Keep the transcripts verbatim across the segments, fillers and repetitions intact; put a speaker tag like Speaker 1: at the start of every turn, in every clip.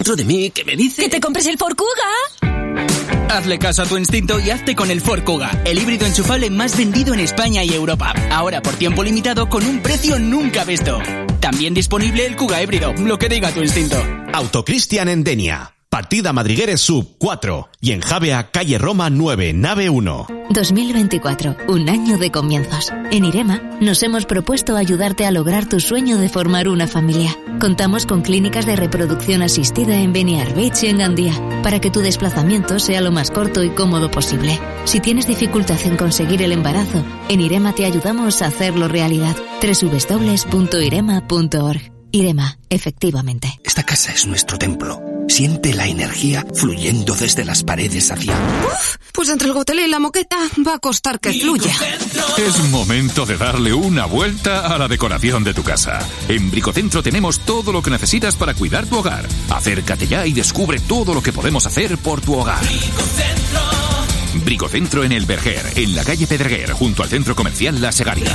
Speaker 1: dentro de mí que me dice...
Speaker 2: ¡Que te compres el Ford Kuga!
Speaker 3: Hazle caso a tu instinto y hazte con el Ford Kuga, el híbrido enchufable más vendido en España y Europa. Ahora por tiempo limitado con un precio nunca visto. También disponible el Kuga híbrido, lo que diga tu instinto.
Speaker 4: Autocristian en Denia. Partida Madrigueres Sub cuatro y en Javea, calle Roma nueve, nave uno.
Speaker 5: dos mil veinticuatro, un año de comienzos. En IREMA nos hemos propuesto ayudarte a lograr tu sueño de formar una familia. Contamos con clínicas de reproducción asistida en Beniar Beach y en Gandía, para que tu desplazamiento sea lo más corto y cómodo posible. Si tienes dificultad en conseguir el embarazo, en IREMA te ayudamos a hacerlo realidad. doble u doble u doble u punto irema punto org. IREMA, efectivamente.
Speaker 1: Esta casa es nuestro templo. Siente la energía fluyendo desde las paredes hacia...
Speaker 6: Uf, pues entre el gotelé y la moqueta va a costar que fluya.
Speaker 7: Es momento de darle una vuelta a la decoración de tu casa. En Bricocentro tenemos todo lo que necesitas para cuidar tu hogar. Acércate ya y descubre todo lo que podemos hacer por tu hogar. Bricocentro. Bricocentro en El Verger, en la calle Pedreguer, junto al centro comercial La Segaria.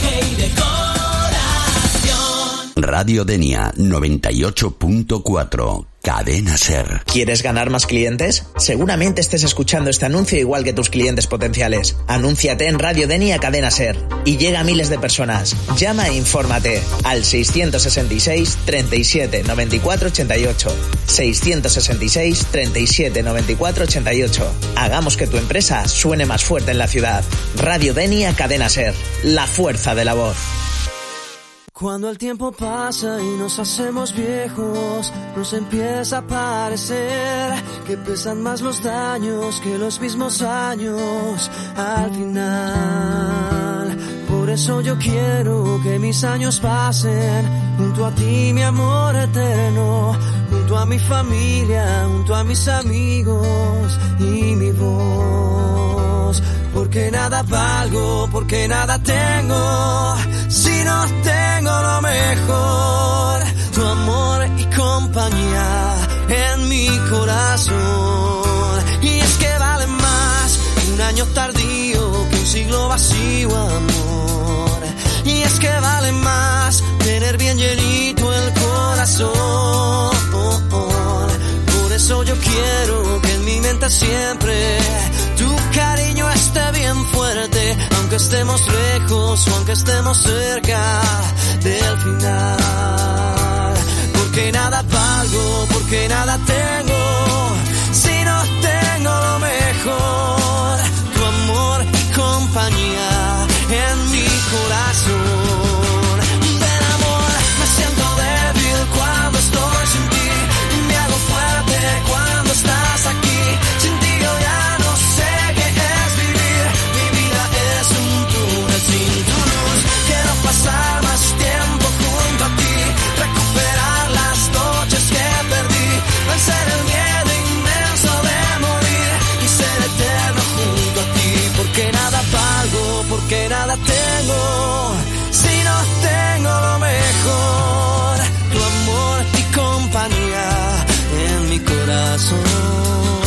Speaker 8: Radio Denia noventa y ocho punto cuatro. Cadena Ser.
Speaker 9: ¿Quieres ganar más clientes? Seguramente estés escuchando este anuncio igual que tus clientes potenciales. Anúnciate en Radio Denia Cadena Ser y llega a miles de personas. Llama e infórmate al seiscientos sesenta y seis, treinta y siete, noventa y cuatro, ochenta y ocho. seiscientos sesenta y seis, treinta y siete, noventa y cuatro, ochenta y ocho. Hagamos que tu empresa suene más fuerte en la ciudad. Radio Denia Cadena Ser. La fuerza de la voz.
Speaker 10: Cuando el tiempo pasa y nos hacemos viejos, nos empieza a parecer que pesan más los daños que los mismos años al final. Por eso yo quiero que mis años pasen junto a ti, mi amor eterno, junto a mi familia, junto a mis amigos y mi voz. Porque nada valgo, porque nada tengo, si no tengo lo mejor, tu amor y compañía en mi corazón. Y es que vale más un año tardío que un siglo vacío, amor. Y es que vale más tener bien llenito el corazón. Por eso yo quiero que en mi mente siempre tu cariño esté bien fuerte, aunque estemos lejos o aunque estemos cerca del final. Porque nada valgo, porque nada tengo, si no tengo lo mejor, tu amor y compañía en mi corazón. Ven amor, me siento débil cuando estoy sin ti, me hago fuerte cuando estás aquí. Sin ti yo ya no sé qué es vivir, mi vida es un túnel sin tu luz. Quiero pasar más tiempo junto a ti, recuperar las noches que perdí, vencer el miedo inmenso de morir y ser eterno junto a ti. Porque nada valgo, porque nada tengo, si no tengo lo mejor, tu amor y compañía en mi corazón.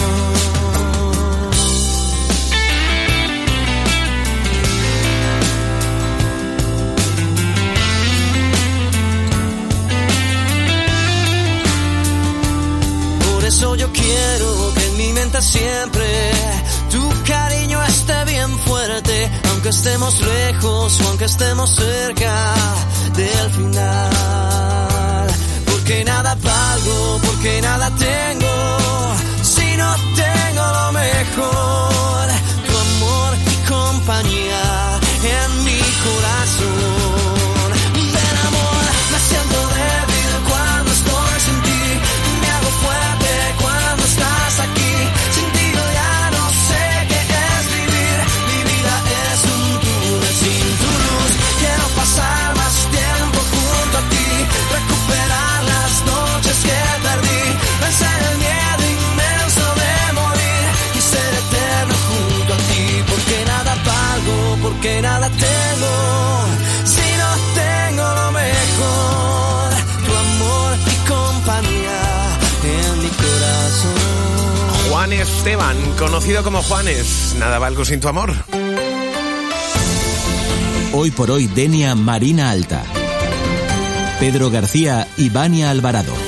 Speaker 10: Por eso yo quiero que en mi mente siempre tu cariño esté bien fuerte, aunque estemos lejos o aunque estemos cerca del final. Porque nada valgo, porque nada tengo, si no tengo lo mejor, tu amor y compañía en mi corazón. Ven amor, me siento débil cuando estoy sin ti, me hago fuerte cuando estás aquí. Sin ti yo ya no sé qué es vivir, mi vida es un túnel sin tu luz. Quiero pasar más tiempo junto a ti, recuperar las noches que perdí, vencer el miedo inmenso de morir y ser eterno junto a ti. Porque nada valgo, porque nada tengo, si no tengo lo mejor, tu amor y compañía en mi corazón.
Speaker 4: Juan Esteban, conocido como Juanes, nada valgo sin tu amor.
Speaker 11: Hoy por hoy Denia Marina Alta. Pedro García y Vania Alvarado.